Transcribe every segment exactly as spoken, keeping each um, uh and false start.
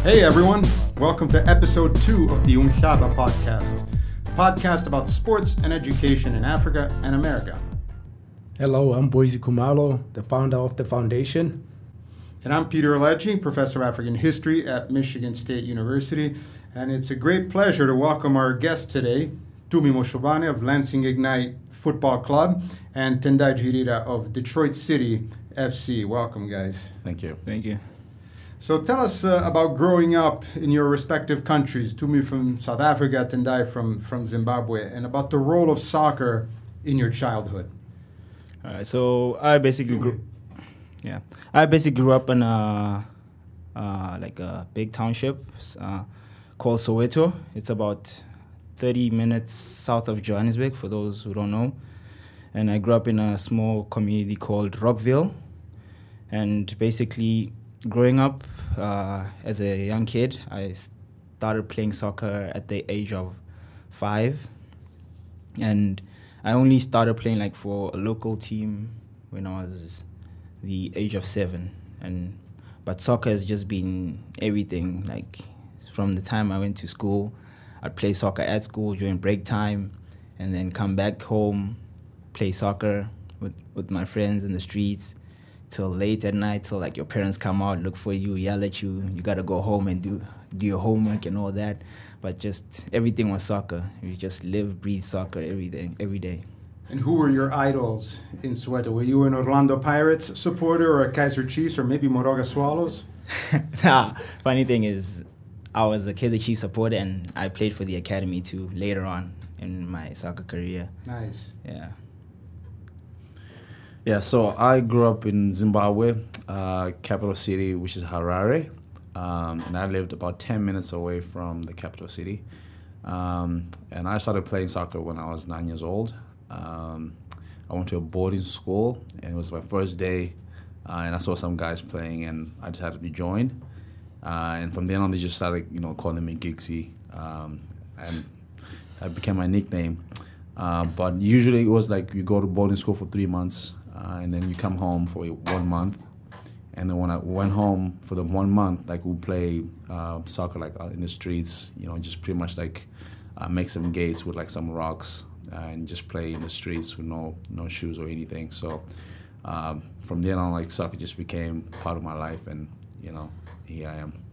Hey everyone, welcome to episode two of the Umhlaba podcast, a podcast about sports and education in Africa and America. Hello, I'm Boise Kumalo, the founder of the foundation. And I'm Peter Aledji, professor of African history at Michigan State University. And it's a great pleasure to welcome our guest today, Tumi Moshobane of Lansing Ignite Football Club and Tendai Jirira of Detroit City F C. Welcome, guys. Thank you. Thank you. So tell us uh, about growing up in your respective countries, Tumi from South Africa, Tendai from, from Zimbabwe, and about the role of soccer in your childhood. All right, so I basically grew, yeah, I basically grew up in a uh, like a big township uh, called Soweto. It's about thirty minutes south of Johannesburg, for those who don't know. And I grew up in a small community called Rockville. And basically, growing up uh, as a young kid, I started playing soccer at the age of five. And I only started playing like for a local team when I was the age of seven. And but soccer has just been everything. Like from the time I went to school, I'd play soccer at school during break time, and then come back home, play soccer with, with my friends in the streets till late at night, till like your parents come out, look for you, yell at you, you gotta go home and do do your homework and all that. But just everything was soccer. You just live, breathe soccer every day, every day. And who were your idols in Soweto? Were you an Orlando Pirates supporter or a Kaizer Chiefs or maybe Moroga Swallows? Nah, funny thing is, I was a Kaizer Chiefs supporter and I played for the academy too later on in my soccer career. Nice. Yeah. Yeah, so I grew up in Zimbabwe, uh, capital city, which is Harare. Um, and I lived about ten minutes away from the capital city. Um, and I started playing soccer when I was nine years old. Um, I went to a boarding school, and it was my first day. Uh, and I saw some guys playing, and I decided to join. Uh, and from then on, they just started, you know, calling me Giggsy. Um, and that became my nickname. Uh, but usually it was like you go to boarding school for three months, uh, and then you come home for one month. And then when I went home for the one month, like we play uh, soccer like out in the streets, you know, just pretty much like uh, make some gates with like some rocks uh, and just play in the streets with no no shoes or anything. So um, from then on, like soccer just became part of my life, and you know, here I am.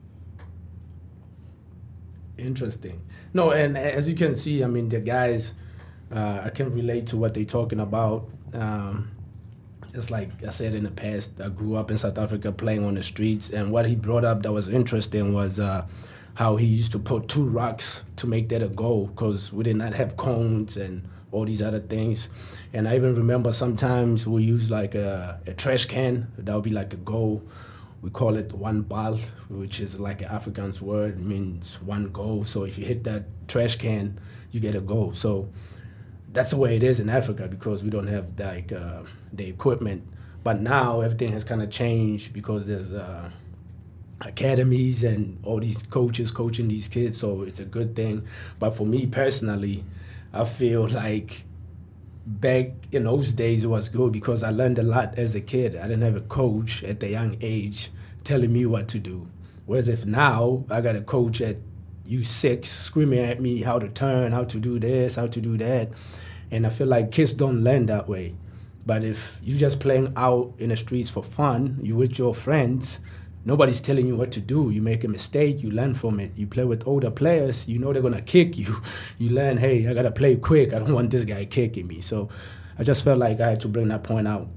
Interesting. No, and as you can see, I mean, the guys, uh, I can relate to what they're talking about. Um, just like I said in the past, I grew up in South Africa playing on the streets, and what he brought up that was interesting was uh, how he used to put two rocks to make that a goal, because we did not have cones and all these other things. And I even remember sometimes we use like a, a trash can, that would be like a goal. We call it one ball, which is like an Afrikaans word, it means one goal. So if you hit that trash can, you get a goal. So that's the way it is in Africa, because we don't have like uh, the equipment. But now everything has kind of changed, because there's uh, academies and all these coaches coaching these kids, so it's a good thing. But for me personally, I feel like back in those days it was good, because I learned a lot as a kid. I didn't have a coach at the young age telling me what to do. Whereas if now I got a coach at U six screaming at me how to turn, how to do this, how to do that. And I feel like kids don't learn that way. But if you just playing out in the streets for fun, you with your friends, nobody's telling you what to do. You make a mistake, you learn from it. You play with older players, you know they're going to kick you. You learn, hey, I got to play quick. I don't want this guy kicking me. So I just felt like I had to bring that point out.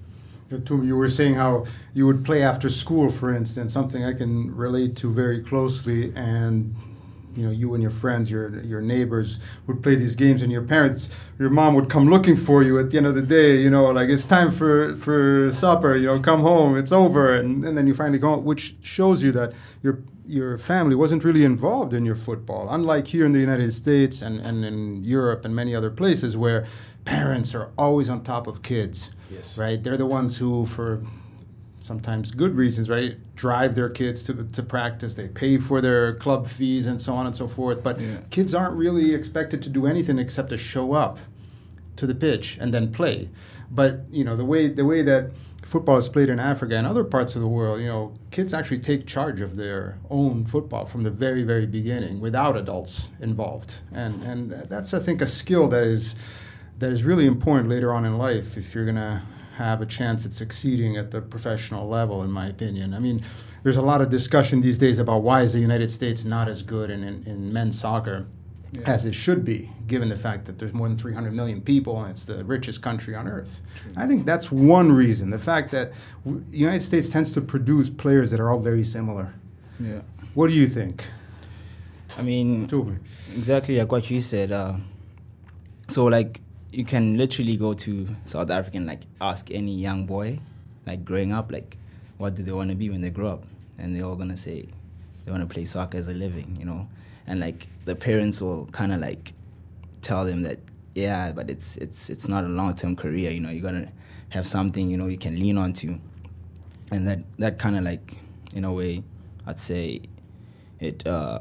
You were saying how you would play after school, for instance, something I can relate to very closely. And you know, you and your friends, your your neighbors would play these games, and your parents, your mom would come looking for you at the end of the day, you know, like, it's time for, for supper, you know, come home, it's over. And, and then you finally go home, which shows you that your your family wasn't really involved in your football. Unlike here in the United States and, and in Europe and many other places where parents are always on top of kids, yes, right? They're the ones who, for sometimes good reasons, right, drive their kids to to practice. They pay for their club fees and so on and so forth. But yeah. kids aren't really expected to do anything except to show up. to the pitch and then play. But you know the way the way that football is played in Africa and other parts of the world, you know, kids actually take charge of their own football from the very, very beginning without adults involved. And and that's, I think, a skill that is that is really important later on in life if you're going to have a chance at succeeding at the professional level, in my opinion. I mean, there's a lot of discussion these days about why is the United States not as good in, in, in men's soccer yeah. as it should be, given the fact that there's more than three hundred million people and it's the richest country on earth. I think that's one reason, the fact that w- the United States tends to produce players that are all very similar. Yeah. What do you think? I mean, exactly like what you said. Uh, so, like, you can literally go to South Africa and, like, ask any young boy, like, growing up, like, what do they want to be when they grow up? And they're all going to say they want to play soccer as a living, you know? And, like, the parents will kind of, like, tell them that, yeah, but it's it's it's not a long-term career, you know, you're going to have something, you know, you can lean on to. And that, that kind of, like, in a way, I'd say it, uh,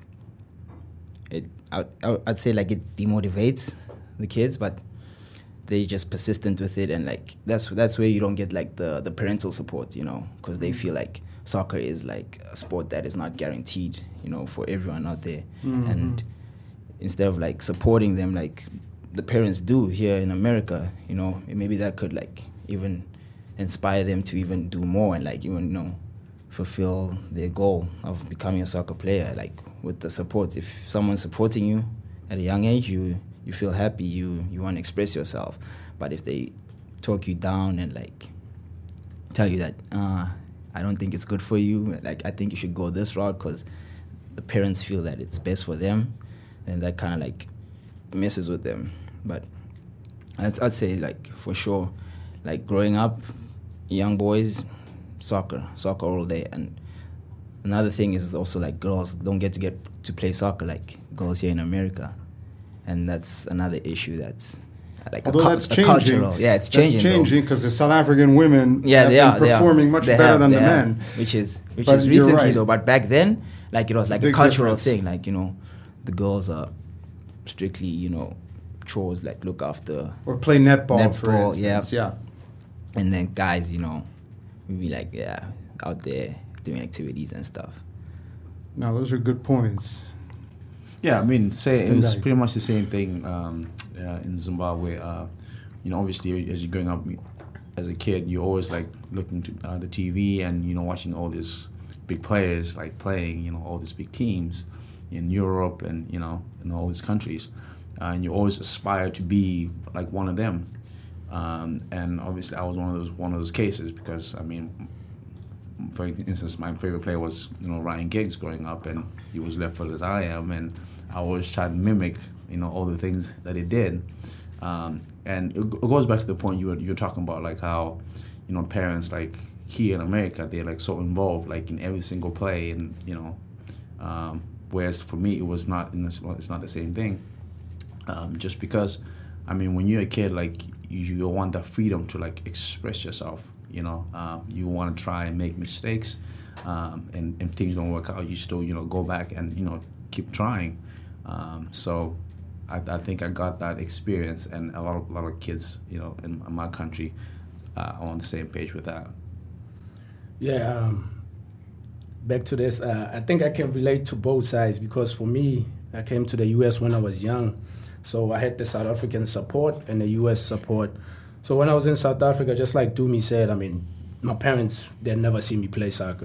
it I, I'd say, like, it demotivates the kids, but they just persistent with it. And, like, that's that's where you don't get, like, the, the parental support, you know, because they feel like soccer is, like, a sport that is not guaranteed, you know, for everyone out there. Mm-hmm. And instead of, like, supporting them like the parents do here in America, you know, maybe that could, like, even inspire them to even do more and, like, even, you know, fulfill their goal of becoming a soccer player, like, with the support. If someone's supporting you at a young age, you you feel happy, you, you want to express yourself. But if they talk you down and, like, tell you that, uh, I don't think it's good for you, like, I think you should go this route because the parents feel that it's best for them, and that kind of, like, messes with them. But I'd, I'd say, like, for sure, like, growing up, young boys, soccer, soccer all day. And another thing is also, like, girls don't get to get to play soccer like girls here in America. And that's another issue that's like Although a, that's a changing. cultural. Yeah, it's changing. That's changing because the South African women yeah, have they been are, performing they are. much they better have, than the have, men. Which is which But is you're recently right. though. But back then, like, it was like Big a cultural difference. thing. Like, you know, the girls are strictly, you know, chores, like look after Or play netball, netball for instance. yeah. yeah. And then guys, you know, we be like, yeah, out there doing activities and stuff. No, those are good points. Yeah, I mean, say Think it's like- pretty much the same thing um, uh, in Zimbabwe. Uh, you know, obviously, as you're growing up as a kid, you're always like looking to uh, the T V and, you know, watching all these big players like playing, you know, all these big teams in Europe and, you know, in all these countries, uh, and you always aspire to be like one of them. Um, and obviously, I was one of those one of those cases because, I mean, for instance, my favorite player was, you know, Ryan Giggs growing up, and he was left-footed as I am, and I always tried to mimic, you know, all the things that he did. Um, and it, it goes back to the point you were you were talking about, like how, you know, parents like here in America, they're like so involved, like in every single play, and you know, um, whereas for me it was not, in this, well, it's not the same thing. Um, just because, I mean, when you're a kid, like you, you want the freedom to like express yourself. You know, um, you want to try and make mistakes, um, and if things don't work out, you still, you know, go back and, you know, keep trying. Um, so I, I think I got that experience, and a lot of a lot of kids, you know, in, in my country uh, are on the same page with that. Yeah, um, back to this, uh, I think I can relate to both sides because for me, I came to the U S when I was young, so I had the South African support and the U S support. So when I was in South Africa, just like Dumi said, I mean, my parents, they'd never seen me play soccer.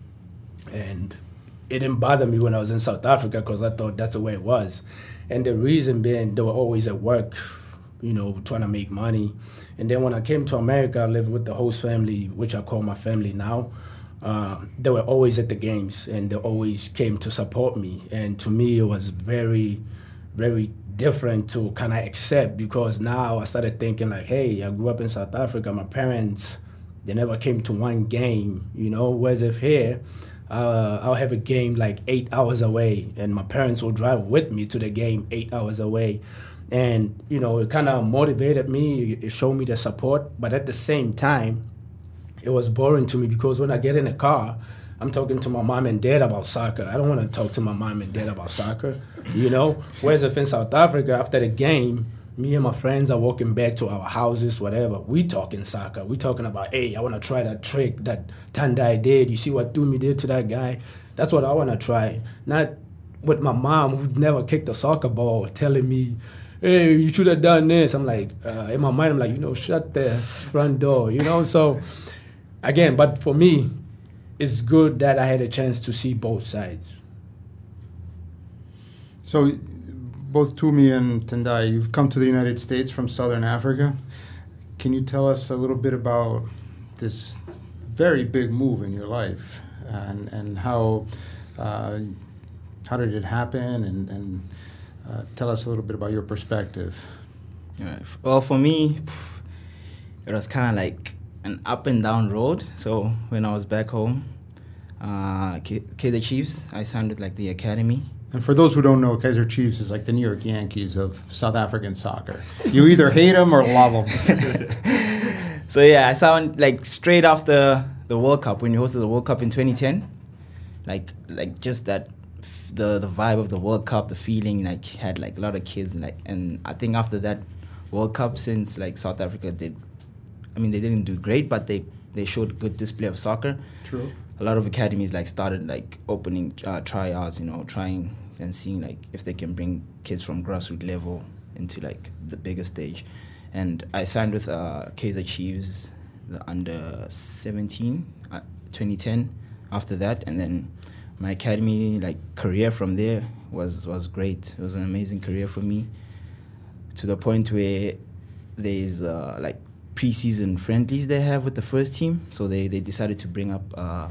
And it didn't bother me when I was in South Africa because I thought that's the way it was. And the reason being, they were always at work, you know, trying to make money. And then when I came to America, I lived with the host family, which I call my family now. Uh, they were always at the games, and they always came to support me. And to me, it was very, very different to kind of accept because now I started thinking like, hey, I grew up in South Africa. My parents, they never came to one game, you know, whereas if here, uh, I'll have a game like eight hours away and my parents will drive with me to the game eight hours away. And, you know, it kind of motivated me. It showed me the support. But at the same time, it was boring to me because when I get in a car, I'm talking to my mom and dad about soccer. I don't want to talk to my mom and dad about soccer, you know? Whereas if in South Africa, after the game, me and my friends are walking back to our houses, whatever. We talking soccer. We talking about, hey, I want to try that trick that Tandai did. You see what Dumi did to that guy? That's what I want to try. Not with my mom, who never kicked a soccer ball, telling me, hey, you should have done this. I'm like, uh, in my mind, I'm like, you know, shut the front door, you know? So, again, but for me, it's good that I had a chance to see both sides. So, both Tumi and Tendai, you've come to the United States from Southern Africa. Can you tell us a little bit about this very big move in your life and and how uh, how did it happen and and uh, tell us a little bit about your perspective. Yeah, well, for me, it was kind of like an up and down road. So when I was back home, uh, Kaizer Chiefs, I signed with like the academy. And for those who don't know, Kaizer Chiefs is like the New York Yankees of South African soccer. You either hate them or love them. So yeah, I signed like straight after the World Cup, when you hosted the World Cup in twenty ten. Like like just that, the the vibe of the World Cup, the feeling, like had like a lot of kids, like, and I think after that World Cup, since like South Africa did, I mean they didn't do great, but they they showed good display of soccer. True. A lot of academies like started like opening uh, tryouts, you know, trying and seeing like if they can bring kids from grassroots level into like the bigger stage. And I signed with uh, Kaizer Chiefs, the under seventeen, uh, twenty ten. After that, and then my academy like career from there was was great. It was an amazing career for me, to the point where there's uh, like preseason friendlies they have with the first team. So they, they decided to bring up uh,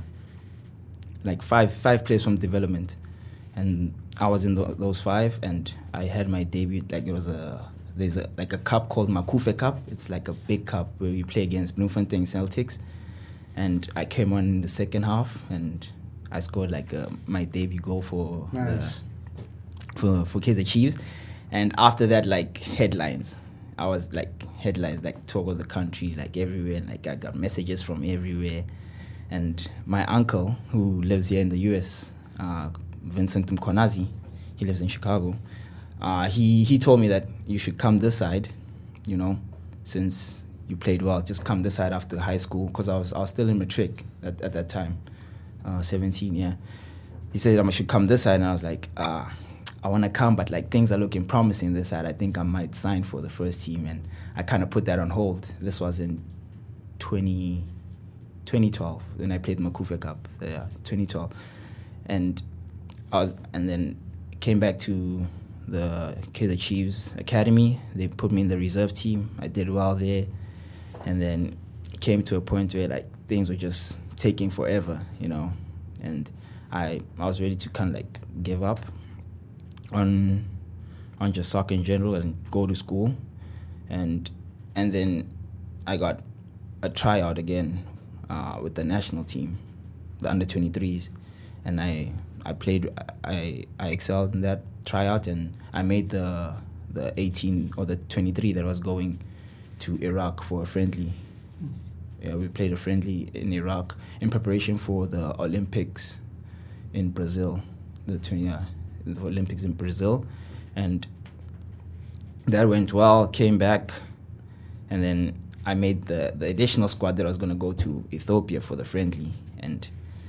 like five five players from development, and I was in the, those five, and I had my debut. Like it was a there's a like a cup called Makufe Cup. It's like a big cup where we play against Bloemfontein Celtics, and I came on in the second half, and I scored like uh, my debut goal for nice. the, for for Kaizer Chiefs. And after that, like headlines, I was like headlines like talk of the country, like everywhere, and like I got messages from everywhere. And my uncle, who lives here in the U S, uh, Vincent Mkonazi, he lives in Chicago. Uh, he he told me that you should come this side, you know, since you played well. Just come this side after high school, because I was I was still in matric at, at that time, uh, seventeen. Yeah, he said I should come this side, and I was like, ah. Uh, I want to come, but like things are looking promising this side. I think I might sign for the first team, and I kind of put that on hold. This was in twenty, twenty twelve when I played Makufe Cup. Yeah, twenty twelve, and I was, and then came back to the Kaizer Chiefs Academy. They put me in the reserve team. I did well there, and then came to a point where like things were just taking forever, you know, and I I was ready to kind of like give up on on just soccer in general and go to school, and and then I got a tryout again uh, with the national team, the under twenty-threes, and I I played I I excelled in that tryout, and I made the the eighteen or the twenty-three that was going to Iraq for a friendly. Yeah, we played a friendly in Iraq in preparation for the Olympics in Brazil, the twenty. Yeah, the Olympics in Brazil, and that went well. Came back, and then I made the, the additional squad that I was going to go to Ethiopia for the friendly, and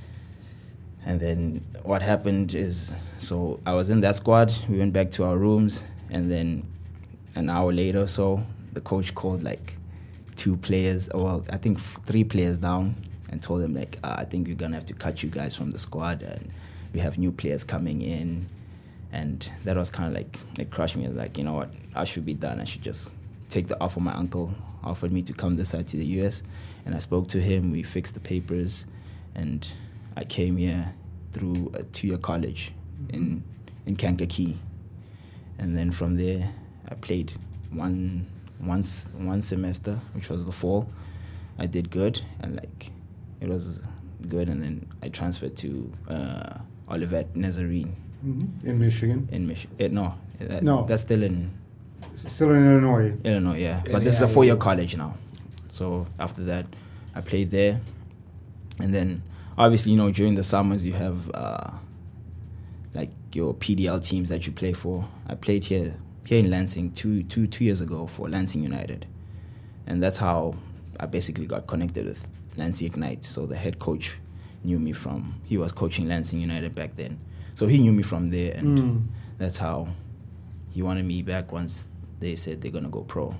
and then what happened is, so I was in that squad. We went back to our rooms, and then an hour later or so, the coach called like two players, well, I think three players down, and told them like, uh, I think we're gonna have to cut you guys from the squad, and we have new players coming in. And that was kind of like, it crushed me. Like, you know what, I should be done. I should just take the offer. My uncle offered me to come this side to the U S, and I spoke to him. We fixed the papers, and I came here through a two-year college in in Kankakee. And then from there, I played one once one semester, which was the fall. I did good, and like it was good. And then I transferred to uh, Olivet Nazarene. Mm-hmm. In Michigan? In Michigan. No, that, no. That's still in... Still in Illinois? Illinois, yeah. But yeah, this is yeah, a four-year yeah. college now. So after that, I played there. And then, obviously, you know, during the summers, you have, uh, like, your P D L teams that you play for. I played here here in Lansing two two two years ago for Lansing United, and that's how I basically got connected with Lansing Ignite. So the head coach knew me from he was coaching Lansing United back then, so he knew me from there, and mm. that's how he wanted me back once they said they're gonna go pro.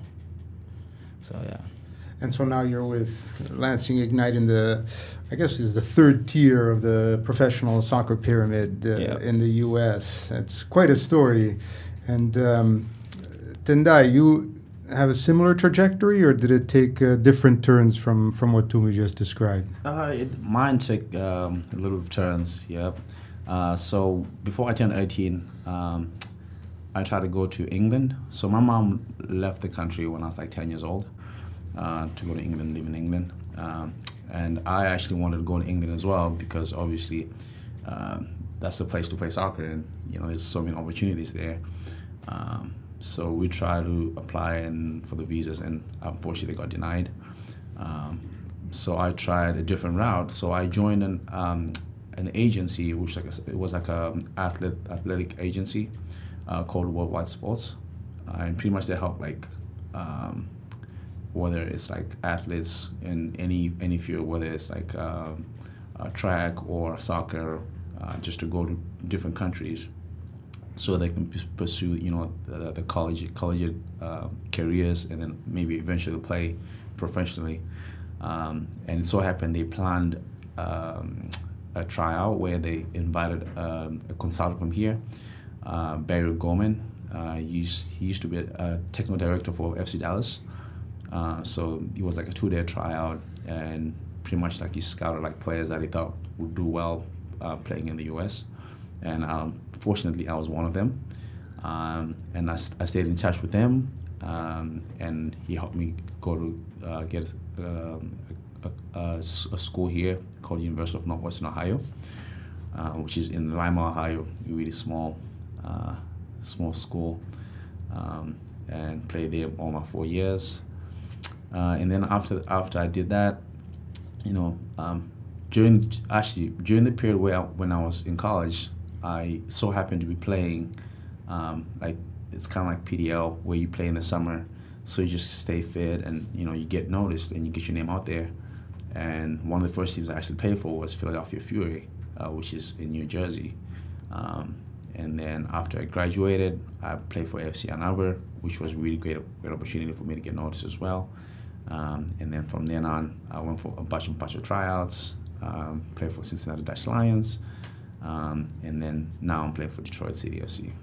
So yeah. And so now you're with Lansing Ignite in the, I guess is the third tier of the professional soccer pyramid uh, yeah. in the U S. It's quite a story. And um, Tendai, you have a similar trajectory, or did it take uh, different turns from, from what Tumi just described? Uh, it, mine took um, a little bit of turns, yeah. Uh, so before I turned eighteen, um, I tried to go to England. So my mom left the country when I was like ten years old. Uh, to go to England, live in England. Um, and I actually wanted to go to England as well because obviously um, that's the place to play soccer, and you know there's so many opportunities there. Um, so we tried to apply and for the visas, and unfortunately got denied. Um, so I tried a different route. So I joined an um, an agency, which like a, it was like a athlete, athletic agency uh, called Worldwide Sports, uh, and pretty much they help like. Um, whether it's like athletes in any any field, whether it's like uh, uh, track or soccer, uh, just to go to different countries, so they can p- pursue you know the, the college college uh, careers, and then maybe eventually play professionally. Um, and it so happened they planned um, a tryout where they invited um, a consultant from here, uh, Barry Gorman. Uh, he, used, he used to be a, a technical director for F C Dallas. Uh, so it was like a two-day tryout, and pretty much like he scouted like players that he thought would do well uh, playing in the U S. And um, fortunately, I was one of them. Um, and I, I stayed in touch with him, um, and he helped me go to uh, get um, a, a, a, a school here called University of Northwestern Ohio, uh, which is in Lima, Ohio, a really small, uh, small school, um, and played there all my four years. Uh, and then after after I did that, you know, um, during actually during the period where I, when I was in college, I so happened to be playing, um, like it's kind of like P D L where you play in the summer, so you just stay fit and you know you get noticed and you get your name out there. And one of the first teams I actually played for was Philadelphia Fury, uh, which is in New Jersey. Um, and then after I graduated, I played for F C Ann Arbor, which was a really great great opportunity for me to get noticed as well. Um, and then from then on, I went for a bunch of bunch of tryouts, um, played for Cincinnati Dutch Lions, um, and then now I'm playing for Detroit City F C.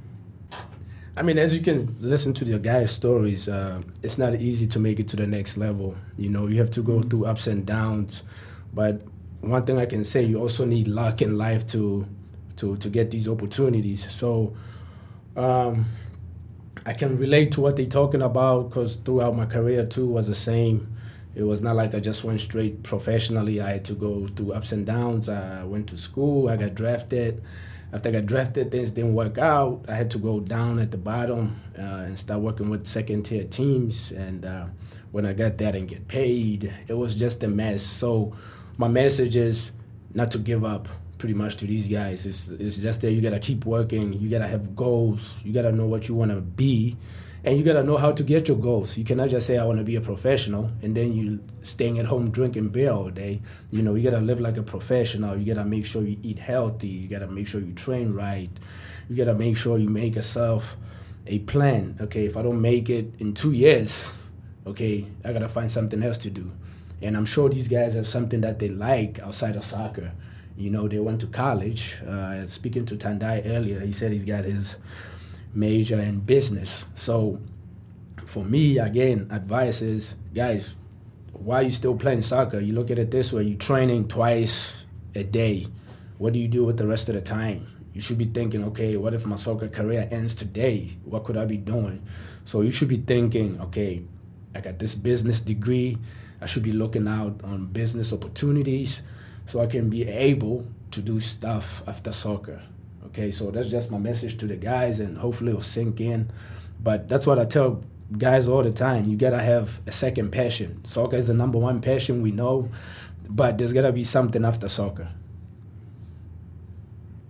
I mean, as you can listen to the guys' stories, uh, it's not easy to make it to the next level. You know, you have to go through ups and downs. But one thing I can say, you also need luck in life to to to get these opportunities. So um, I can relate to what they're talking about because throughout my career too was the same. It was not like I just went straight professionally. I had to go through ups and downs. I went to school. I got drafted. After I got drafted, things didn't work out. I had to go down at the bottom uh, and start working with second-tier teams. And uh, when I got there, I didn't get paid. It was just a mess. So my message is not to give up. Pretty much to these guys, it's, it's just that you gotta keep working. You gotta have goals. You gotta know what you wanna be, and you gotta know how to get your goals. You cannot just say I wanna be a professional and then you staying at home drinking beer all day. You know, you gotta live like a professional. You gotta make sure you eat healthy. You gotta make sure you train right. You gotta make sure you make yourself a plan. Okay, if I don't make it in two years, okay, I gotta find something else to do. And I'm sure these guys have something that they like outside of soccer. You know, they went to college. Uh, speaking to Tendai earlier, he said he's got his major in business. So for me, again, advice is, guys, why are you still playing soccer? You look at it this way, you're training twice a day. What do you do with the rest of the time? You should be thinking, okay, what if my soccer career ends today? What could I be doing? So you should be thinking, okay, I got this business degree. I should be looking out on business opportunities so I can be able to do stuff after soccer. Okay, so that's just my message to the guys, and hopefully it'll sink in. But that's what I tell guys all the time. You gotta have a second passion. Soccer is the number one passion, we know, but there's gotta be something after soccer.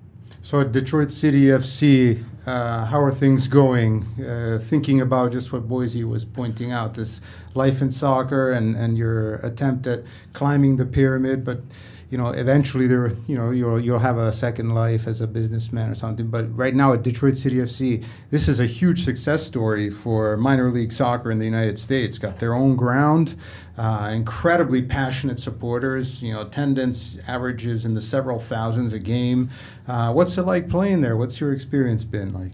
So at Detroit City F C, uh, how are things going? Uh, thinking about just what Boise was pointing out, this life in soccer and, and your attempt at climbing the pyramid, but you know, eventually there, you know, you'll you'll have a second life as a businessman or something. But right now at Detroit City F C, this is a huge success story for minor league soccer in the United States. Got their own ground, uh, incredibly passionate supporters. You know, attendance averages in the several thousands a game. Uh, what's it like playing there? What's your experience been like?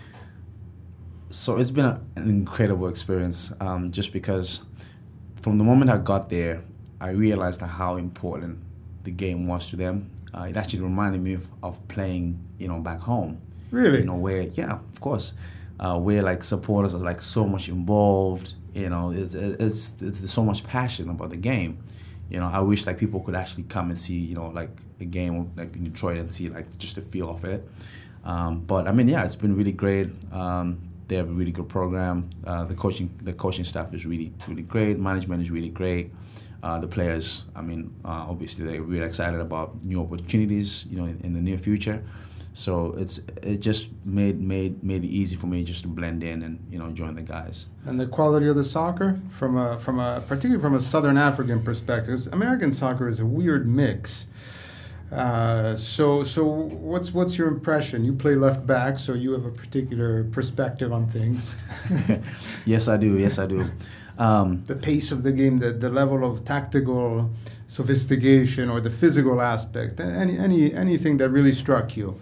So it's been a, an incredible experience, um, just because from the moment I got there, I realized how important the game was to them. Uh, it actually reminded me of, of playing, you know, back home. Really? You know, where, yeah, of course, uh, where like supporters are like so much involved. You know, it's, it's, it's there's so much passion about the game. You know, I wish like people could actually come and see, you know, like a game like in Detroit and see like just the feel of it. Um, but I mean, yeah, it's been really great. Um, they have a really good program. Uh, the coaching, the coaching staff is really, really great. Management is really great. Uh, the players, I mean, uh, obviously they're really excited about new opportunities, you know, in, in the near future. So it's it just made made made it easy for me just to blend in and, you know, join the guys. And the quality of the soccer, from a from a particularly from a Southern African perspective, 'cause American soccer is a weird mix. Uh, so so what's what's your impression? You play left back, so you have a particular perspective on things. Yes, I do. Yes, I do. Um, the pace of the game, the, the level of tactical sophistication or the physical aspect, any any anything that really struck you?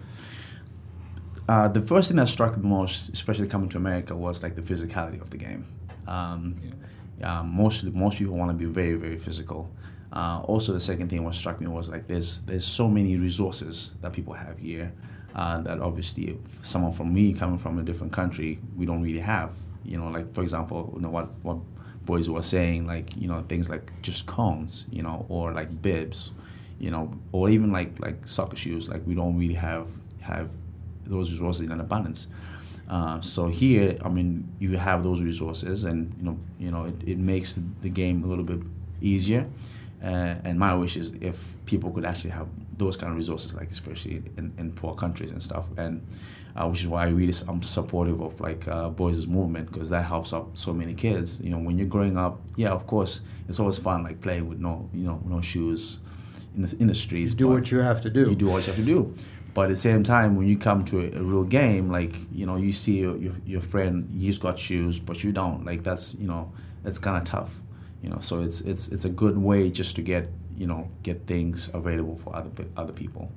Uh, the first thing that struck me most, especially coming to America, was like the physicality of the game. Um, yeah. uh, most most people want to be very very physical. Uh, also, the second thing what struck me was like there's there's so many resources that people have here uh, that obviously if someone from me coming from a different country we don't really have. You know, like for example, you know what what. boys were saying, like, you know, things like just cones, you know, or like bibs, you know, or even like like soccer shoes. Like we don't really have have those resources in abundance. Uh, so here, I mean, you have those resources, and you know, you know, it, it makes the, the game a little bit easier. Uh, and my wish is if people could actually have those kind of resources, like especially in, in poor countries and stuff, and uh, which is why I really I'm supportive of like uh, Boys' movement, because that helps out so many kids. You know, when you're growing up, yeah, of course, it's always fun like playing with no, you know, no shoes in the in the streets. You do what you have to do. You do what you have to do. But at the same time, when you come to a, a real game, like, you know, you see your, your your friend, he's got shoes, but you don't. Like that's, you know, it's kind of tough. You know, so it's it's it's a good way just to get, you know, get things available for other other people.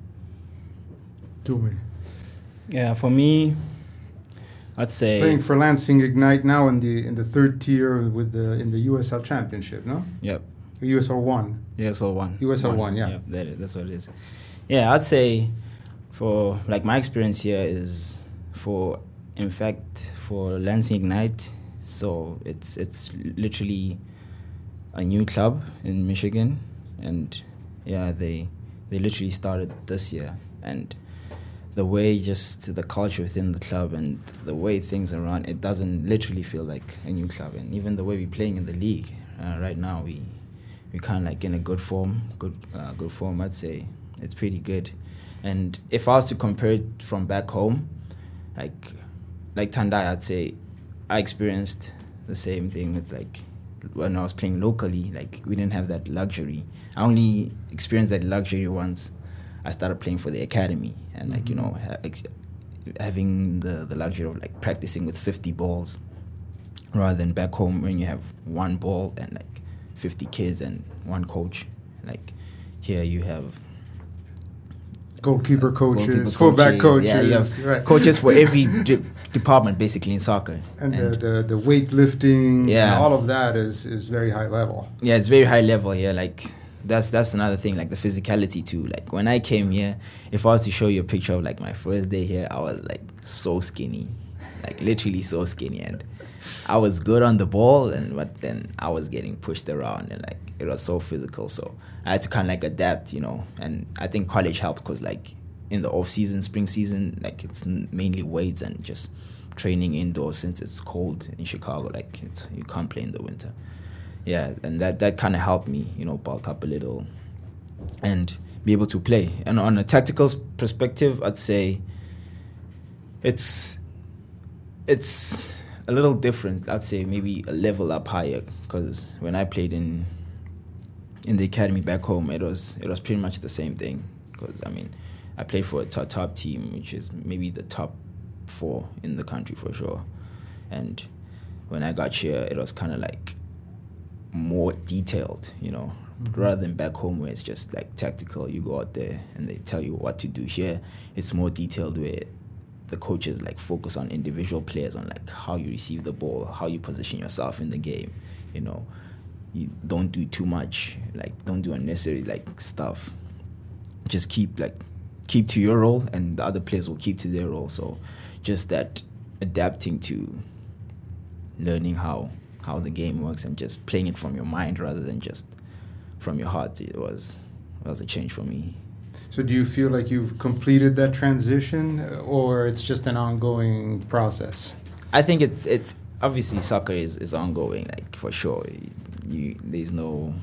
To me. Yeah, for me, I'd say playing for Lansing Ignite now in the in the third tier with the in the U S L Championship, no? Yep. U S L one. U S L one. U S L one, yeah. Yep, that is, that's what it is. Yeah, I'd say for like my experience here is for in fact for Lansing Ignite, so it's it's literally a new club in Michigan, and yeah, they they literally started this year, and the way just the culture within the club and the way things are run, it doesn't literally feel like a new club. And even the way we're playing in the league uh, right now, we we kind of like in a good form, good uh, good form. I'd say it's pretty good. And if I was to compare it from back home, like like Tandai, I'd say I experienced the same thing with like when I was playing locally. Like we didn't have that luxury. I only experienced that luxury once I started playing for the academy, and like, you know, ha- having the, the luxury of like practicing with fifty balls rather than back home when you have one ball and like fifty kids and one coach. Like here you have goalkeeper coaches, goalkeeper fullback coaches, yeah, you have right. coaches for every de- department basically in soccer. And, and the, the, the weightlifting, yeah, and all of that is, is very high level. Yeah, it's very high level here. Like that's that's another thing, like the physicality too. Like when I came here, if I was to show you a picture of like my first day here, I was like so skinny, like literally so skinny, and I was good on the ball, and but then I was getting pushed around, and like it was so physical. So I had to kind of like adapt, you know. And I think college helped because like in the off season, spring season, like it's mainly weights and just training indoors since it's cold in Chicago. Like it's, you can't play in the winter. Yeah, and that, that kind of helped me, you know, bulk up a little. And be able to play. And on a tactical perspective, I'd say it's it's a little different. I'd say maybe a level up higher, because when I played in in the academy back home, it was it was pretty much the same thing. Because I mean, I played for a top, top team, which is maybe the top four in the country for sure. And when I got here, it was kind of like more detailed, you know, mm-hmm. rather than back home where it's just like tactical. You go out there and they tell you what to do. Here, it's more detailed where the coaches like focus on individual players, on like how you receive the ball, how you position yourself in the game. You know, you don't do too much, like don't do unnecessary like stuff. Just keep like keep to your role, and the other players will keep to their role. So just that adapting to learning how how the game works and just playing it from your mind rather than just from your heart, it was it was a change for me. So do you feel like you've completed that transition, or it's just an ongoing process? I think it's it's obviously soccer is, is ongoing, like for sure. You there's no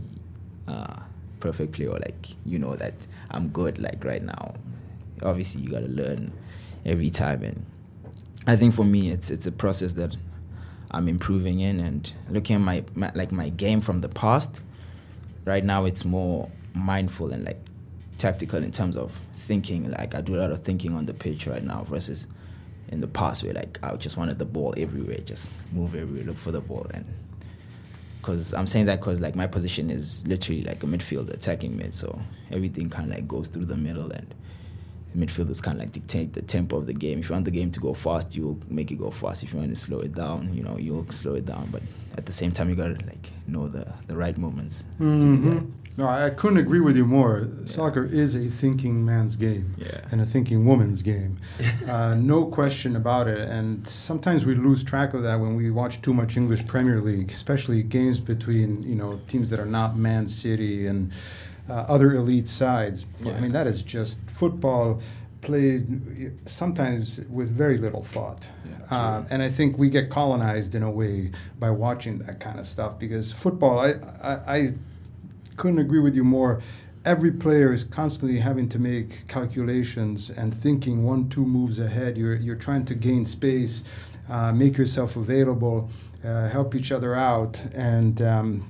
uh, perfect player, like you know that I'm good like right now. Obviously you gotta learn every time, and I think for me it's it's a process that I'm improving in, and looking at my, my like my game from the past. Right now it's more mindful and like tactical in terms of thinking. Like I do a lot of thinking on the pitch right now versus in the past where like I just wanted the ball everywhere, just move everywhere, look for the ball. And because I'm saying that because like my position is literally like a midfielder, attacking mid, so everything kind of like goes through the middle, and midfielders kind of like dictate the tempo of the game. If you want the game to go fast, you'll make it go fast. If you want to slow it down, you know, you'll slow it down. But at the same time, you gotta like know the, the right moments mm-hmm. to do that. No, I couldn't agree with you more. Yeah. Soccer is a thinking man's game, yeah. and a thinking woman's game. uh, no question about it. And sometimes we lose track of that when we watch too much English Premier League, especially games between, you know, teams that are not Man City and uh, other elite sides. Yeah. I mean, that is just football played sometimes with very little thought. Yeah, uh, and I think we get colonized in a way by watching that kind of stuff, because football, I, I, I couldn't agree with you more. Every player is constantly having to make calculations and thinking one, two moves ahead. You're you're trying to gain space, uh, make yourself available, uh, help each other out, and um,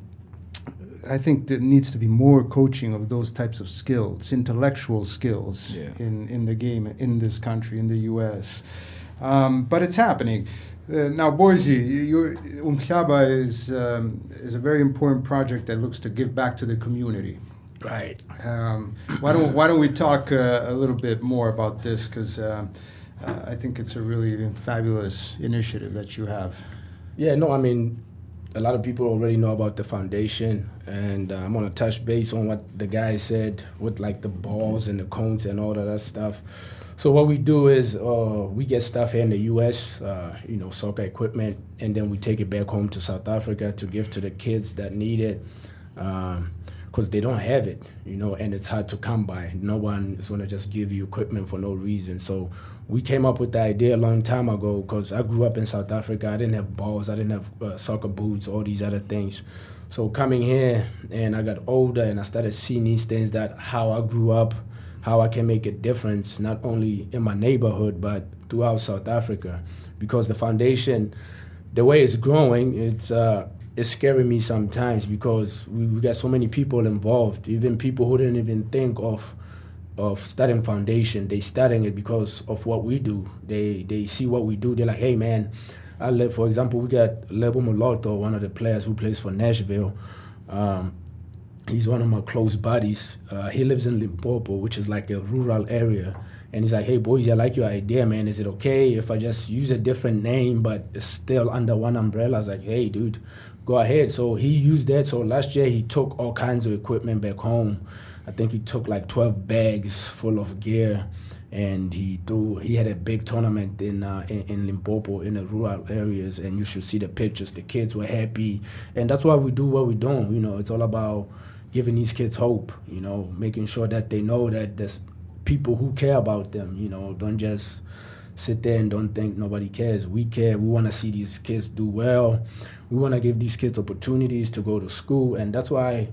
I think there needs to be more coaching of those types of skills, intellectual skills, yeah. in in the game in this country, in the U S. Um, but it's happening. Uh, now, Boise, your Umhlaba is um, is a very important project that looks to give back to the community. Right. Um, why don't Why don't we talk uh, a little bit more about this? Because uh, uh, I think it's a really fabulous initiative that you have. Yeah. No. I mean, a lot of people already know about the foundation, and uh, I'm gonna touch base on what the guy said with like the balls and the cones and all of that stuff. So what we do is uh, we get stuff here in the U S, uh, you know, soccer equipment, and then we take it back home to South Africa to give to the kids that need it, because um, they don't have it, you know, and it's hard to come by. No one is going to just give you equipment for no reason. So we came up with the idea a long time ago, because I grew up in South Africa. I didn't have balls. I didn't have uh, soccer boots, all these other things. So coming here, and I got older, and I started seeing these things, that how I grew up, how I can make a difference, not only in my neighborhood, but throughout South Africa. Because the foundation, the way it's growing, it's uh, it's scaring me sometimes, because we, we got so many people involved, even people who didn't even think of of starting foundation. They starting it because of what we do. They they see what we do. They're like, hey, man, I live, for example, we got Lebo Moloto, one of the players who plays for Nashville. Um, He's one of my close buddies. Uh, he lives in Limpopo, which is like a rural area. And he's like, hey, boys, I like your idea, man. Is it okay if I just use a different name, but it's still under one umbrella? I was like, hey, dude, go ahead. So he used that. So last year he took all kinds of equipment back home. I think he took like twelve bags full of gear. And he threw, he had a big tournament in, uh, in in Limpopo, in the rural areas. And you should see the pictures. The kids were happy. And that's why we do what we're doing. You know, it's all about giving these kids hope, you know, making sure that they know that there's people who care about them, you know, don't just sit there and don't think nobody cares. We care. We want to see these kids do well. We want to give these kids opportunities to go to school, and that's why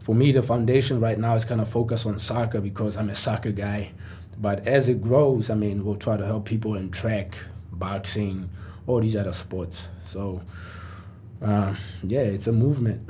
for me, the foundation right now is kind of focused on soccer because I'm a soccer guy. But as it grows, I mean, we'll try to help people in track, boxing, all these other sports. So, uh, yeah, it's a movement.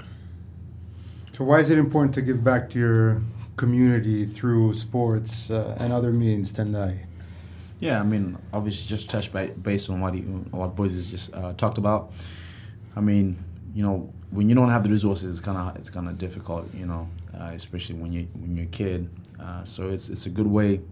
So why is it important to give back to your community through sports uh, and other means, Tendai? Yeah, I mean, obviously, just touch ba- based on what he, what Boys has just uh, talked about. I mean, you know, when you don't have the resources, it's kind of it's kind of difficult, you know, uh, especially when you when you're a kid. Uh, so it's it's a good way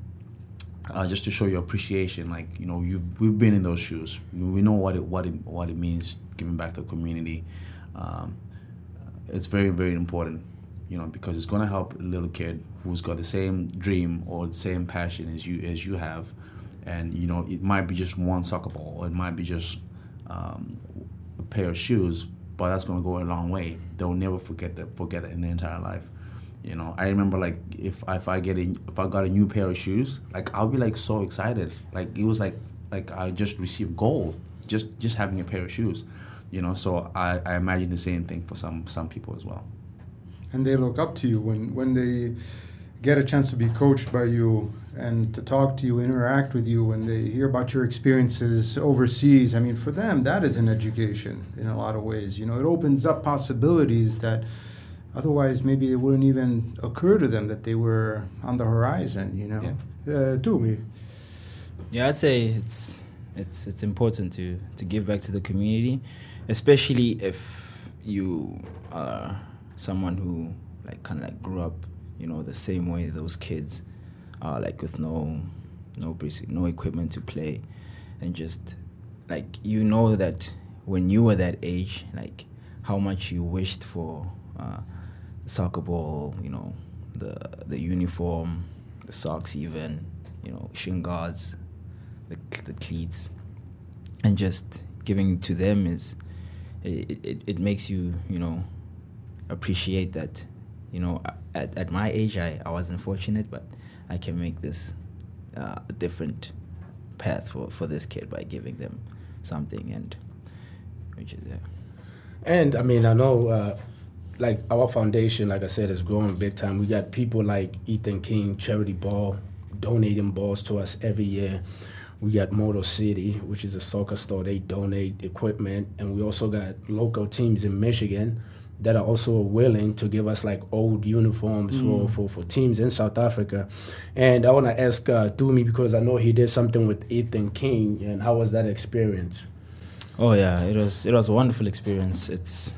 uh, just to show your appreciation. Like, you know, you we've been in those shoes. We know what it what it what it means giving back to the community. Um, it's very very important, you know, because it's gonna help a little kid who's got the same dream or the same passion as you as you have. And, you know, it might be just one soccer ball, or it might be just um, a pair of shoes, but that's going to go a long way. They'll never forget that, forget it in their entire life. You know, I remember, like, if if I get a, if I got a new pair of shoes, like, I'll be, like, so excited. Like, it was like like I just received gold just just having a pair of shoes. You know, so I, I imagine the same thing for some some people as well. And they look up to you when when they get a chance to be coached by you and to talk to you, interact with you, when they hear about your experiences overseas. I mean, for them, that is an education in a lot of ways. You know, it opens up possibilities that otherwise maybe it wouldn't even occur to them that they were on the horizon, you know. Yeah. Uh, do me. Yeah, I'd say it's it's it's important to, to give back to the community, especially if you are someone who like kind of like grew up, you know, the same way those kids are, like with no no basic no equipment to play, and just like, you know, that when you were that age, like how much you wished for uh, the soccer ball, you know, the the uniform, the socks, even, you know, shin guards, the the cleats, and just giving to them is it it, it makes you, you know, appreciate that, you know, at, at my age I, I wasn't fortunate, but I can make this uh, a different path for, for this kid by giving them something, and which is yeah. And I mean, I know uh, like our foundation, like I said, is growing big time. We got people like Ethan King, Charity Ball, donating balls to us every year. We got Motor City, which is a soccer store. They donate equipment, and we also got local teams in Michigan that are also willing to give us like old uniforms mm. for, for, for teams in South Africa. And I want to ask uh, Dumi, because I know he did something with Ethan King, and how was that experience? Oh yeah, it was it was a wonderful experience. It's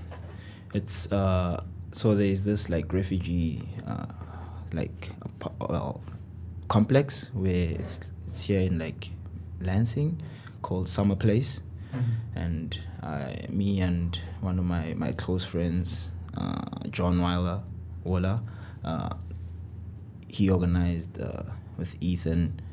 it's uh, so there's this like refugee uh, like well complex where it's it's here in like Lansing called Summer Place. Mm-hmm. And I, me and one of my, my close friends, uh, John Weiler, Waller, uh, he organized uh, with Ethan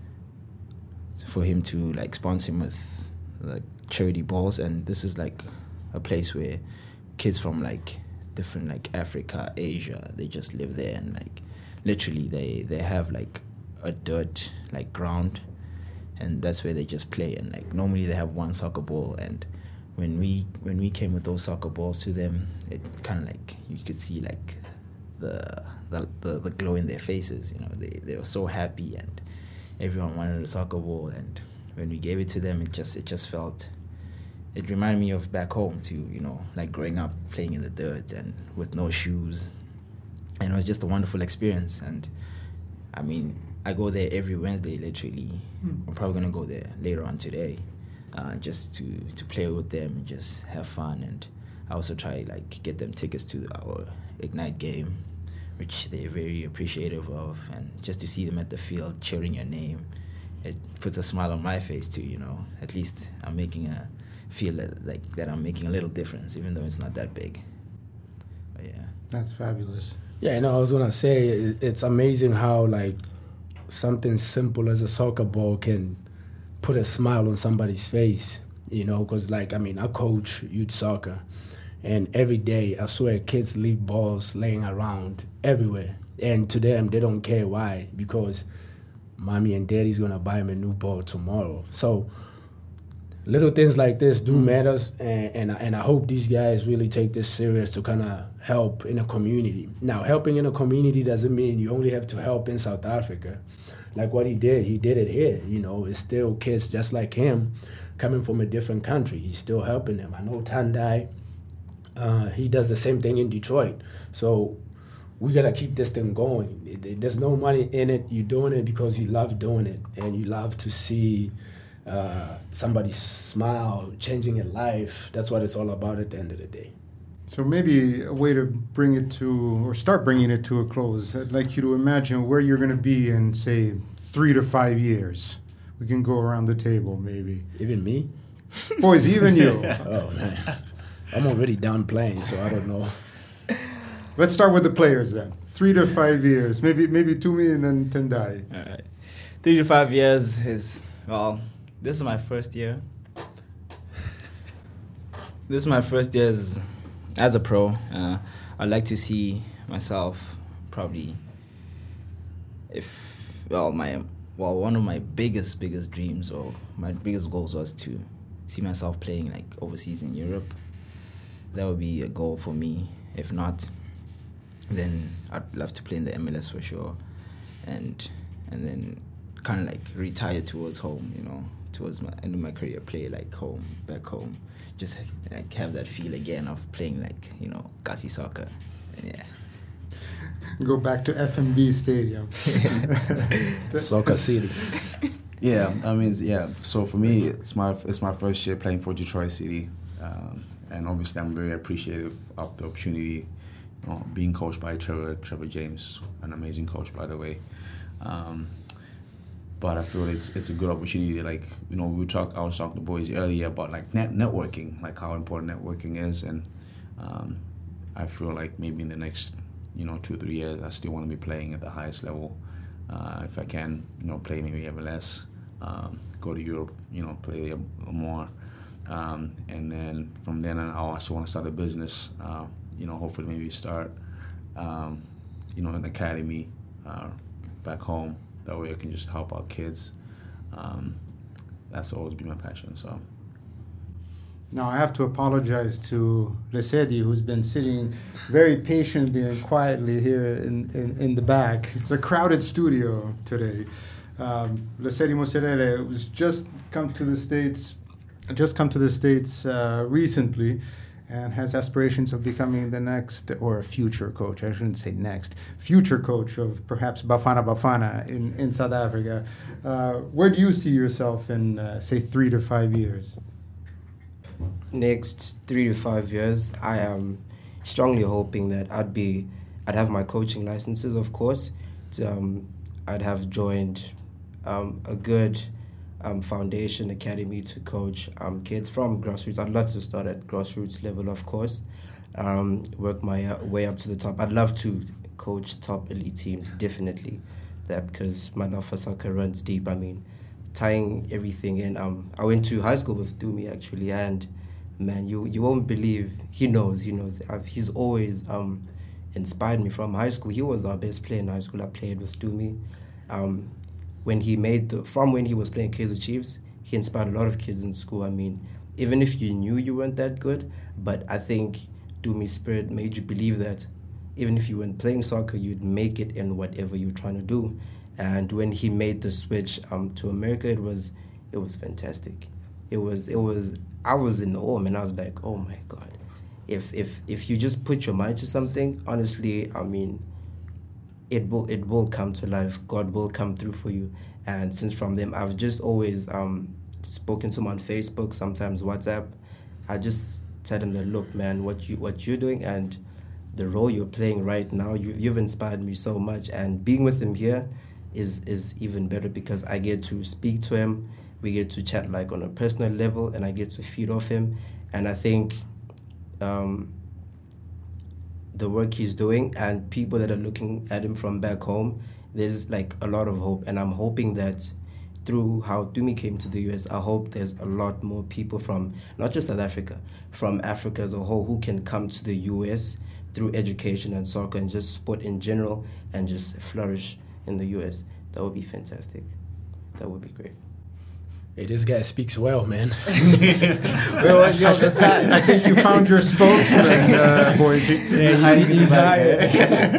for him to like sponsor him with like charity balls. And this is like a place where kids from like different like Africa, Asia, they just live there, and like literally they, they have like a dirt like ground, and that's where they just play. And like normally they have one soccer ball, and when we when we came with those soccer balls to them, it kind of like you could see like the, the the the glow in their faces. You know, they they were so happy, and everyone wanted a soccer ball. And when we gave it to them, it just it just felt it reminded me of back home too. You know, like growing up playing in the dirt and with no shoes, and it was just a wonderful experience. And I mean, I go there every Wednesday, literally. Mm. I'm probably gonna go there later on today, uh, just to, to play with them and just have fun. And I also try like get them tickets to our Ignite game, which they're very appreciative of. And just to see them at the field cheering your name, it puts a smile on my face too. You know, at least I'm making a feel that, like that I'm making a little difference, even though it's not that big. But yeah, that's fabulous. Yeah, you know, I was gonna say it's amazing how like something simple as a soccer ball can put a smile on somebody's face, you know, because like, I mean, I coach youth soccer, and every day I swear kids leave balls laying around everywhere, and to them they don't care. Why? Because mommy and daddy's gonna buy them a new ball tomorrow. So little things like this do matters, and, and and I hope these guys really take this serious to kind of help in a community. Now, helping in a community doesn't mean you only have to help in South Africa. Like what he did, he did it here. You know, it's still kids just like him coming from a different country. He's still helping them. I know Tandai, uh, he does the same thing in Detroit. So we got to keep this thing going. It, it, there's no money in it. You're doing it because you love doing it, and you love to see uh, somebody smile, changing a life. That's what it's all about at the end of the day. So maybe a way to bring it to, or start bringing it to a close, I'd like you to imagine where you're going to be in, say, three to five years. We can go around the table, maybe. Even me? Boys, even you. Oh, man. I'm already done playing, so I don't know. Let's start with the players then. Three to five years. Maybe maybe Tumi and then Tendai. All right. Three to five years is, well, this is my first year. This is my first year as, as a pro. Uh, I'd like to see myself probably, if, well, my, well, one of my biggest, biggest dreams or my biggest goals was to see myself playing like overseas in Europe. That would be a goal for me. If not, then I'd love to play in the M L S for sure, and and then kind of like retire towards home, you know, towards my end of my career, play like home, back home, just like have that feel again of playing like, you know, Kasi soccer, and yeah. Go back to F N B Stadium. Soccer City. Yeah, I mean, yeah. So for me, it's my it's my first year playing for Detroit City, um, and obviously I'm very appreciative of the opportunity. You know, being coached by Trevor Trevor James, an amazing coach, by the way. Um, but I feel it's it's a good opportunity. Like, you know, we talk. I was talking to boys earlier about like net networking, like how important networking is, and um, I feel like maybe in the next, you know, two or three years, I still want to be playing at the highest level. Uh, if I can, you know, play maybe M L S, um, go to Europe, you know, play a, a more, um, and then from then on, I also want to start a business. Uh, you know, hopefully maybe start, um, you know, an academy uh, back home. That way I can just help out kids. Um, that's always been my passion, so. Now I have to apologize to Lesedi, who's been sitting very patiently and quietly here in, in, in the back. It's a crowded studio today. Um, Lesedi Moserele was just come to the States, just come to the States uh, recently, and has aspirations of becoming the next, or a future coach, I shouldn't say next, future coach of perhaps Bafana Bafana in, in South Africa. Uh, where do you see yourself in, uh, say, three to five years? Next three to five years, I am strongly hoping that I'd be, I'd have my coaching licenses, of course. To, um, I'd have joined um, a good Um, foundation academy to coach um, kids from grassroots. I'd love to start at grassroots level, of course, um, work my uh, way up to the top. I'd love to coach top elite teams, definitely, that because my love for soccer runs deep. I mean, tying everything in. Um, I went to high school with Dumi, actually, and man, you you won't believe, he knows, he knows. I've, he's always um, inspired me from high school. He was our best player in high school. I played with Dumi. Um, When he made the, from when he was playing Kaizer Chiefs, he inspired a lot of kids in school. I mean, even if you knew you weren't that good, but I think Dumi's spirit made you believe that even if you weren't playing soccer, you'd make it in whatever you're trying to do. And when he made the switch um, to America, it was it was fantastic. It was it was I was in awe, man. I was like, oh my God, if if if you just put your mind to something, honestly, I mean, it will it will come to life. God will come through for you. And since from them, I've just always um, spoken to him on Facebook, sometimes WhatsApp. I just tell him that, look, man, what you what you're doing and the role you're playing right now, you, you've inspired me so much. And being with him here is is even better because I get to speak to him. We get to chat like on a personal level, and I get to feed off him. And I think um, the work he's doing and people that are looking at him from back home, there's like a lot of hope. And I'm hoping that through how Dumi came to the U S, I hope there's a lot more people from, not just South Africa, from Africa as a whole who can come to the U S through education and soccer and just sport in general and just flourish in the U S. That would be fantastic. That would be great. Hey, this guy speaks well, man. Where was you all this time? I think you found your spokesman, uh, Boise. Yeah, he, he's hired.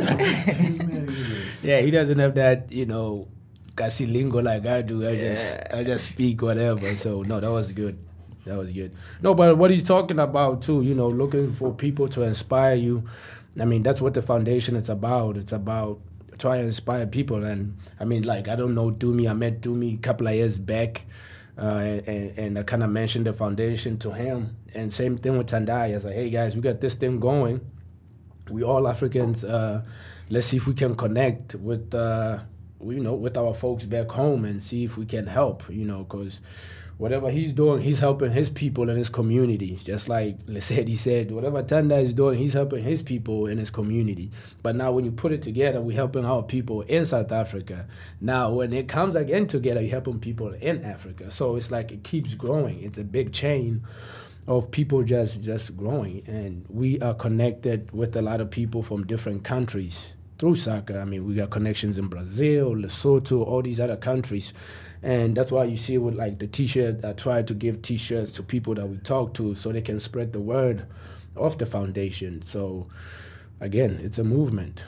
Yeah, he doesn't have that, you know, casi lingo like I do. I just I just speak whatever. So no, that was good. That was good. No, but what he's talking about too, you know, looking for people to inspire you. I mean, that's what the foundation is about. It's about trying to inspire people. And I mean, like, I don't know Dumi. I met Dumi a couple of years back. Uh, and, and I kind of mentioned the foundation to him. And same thing with Tandai. I was like, hey, guys, we got this thing going. We all Africans. Uh, let's see if we can connect with, uh, you know, with our folks back home and see if we can help, you know, because whatever he's doing, he's helping his people in his community. Just like Lesedi said, whatever Tandai is doing, he's helping his people in his community. But now when you put it together, we're helping our people in South Africa. Now, when it comes again together, you're helping people in Africa. So it's like it keeps growing. It's a big chain of people just, just growing. And we are connected with a lot of people from different countries through soccer. I mean, we got connections in Brazil, Lesotho, all these other countries. And that's why you see with like the T-shirt, I try to give T-shirts to people that we talk to so they can spread the word of the foundation. So again, it's a movement.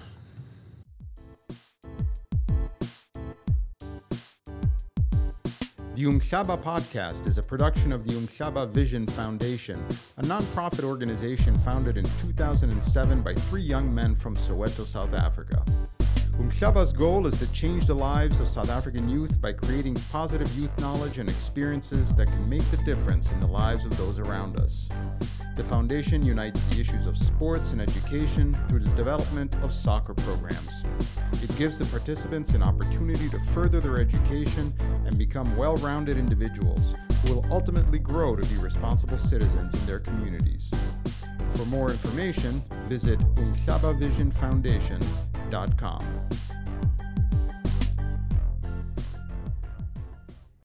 The Umhlaba Podcast is a production of the Umhlaba Vision Foundation, a non-profit organization founded in two thousand seven by three young men from Soweto, South Africa. Umhlaba's goal is to change the lives of South African youth by creating positive youth knowledge and experiences that can make the difference in the lives of those around us. The foundation unites the issues of sports and education through the development of soccer programs. It gives the participants an opportunity to further their education and become well-rounded individuals who will ultimately grow to be responsible citizens in their communities. For more information, visit umhlaba vision foundation dot com.